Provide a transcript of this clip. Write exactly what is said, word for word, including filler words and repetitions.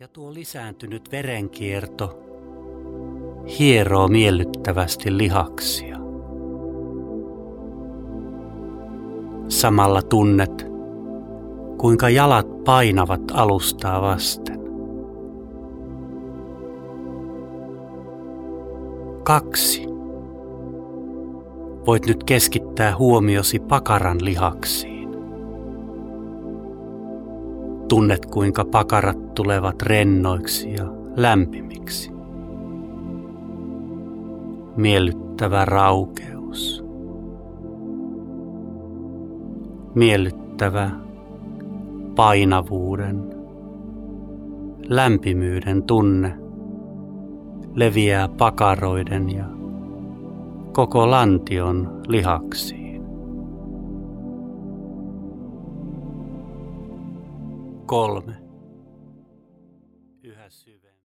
Ja tuo lisääntynyt verenkierto hieroo miellyttävästi lihaksia. Samalla tunnet, kuinka jalat painavat alustaa vasten. Kaksi. Voit nyt keskittää huomiosi pakaran lihaksiin. Tunnet, kuinka pakarat tulevat rennoiksi ja lämpimiksi. Miellyttävä raukeus. Miellyttävä painavuuden, lämpimyyden tunne leviää pakaroiden ja koko lantion lihaksiin. Kolme. Yhä syvemmin.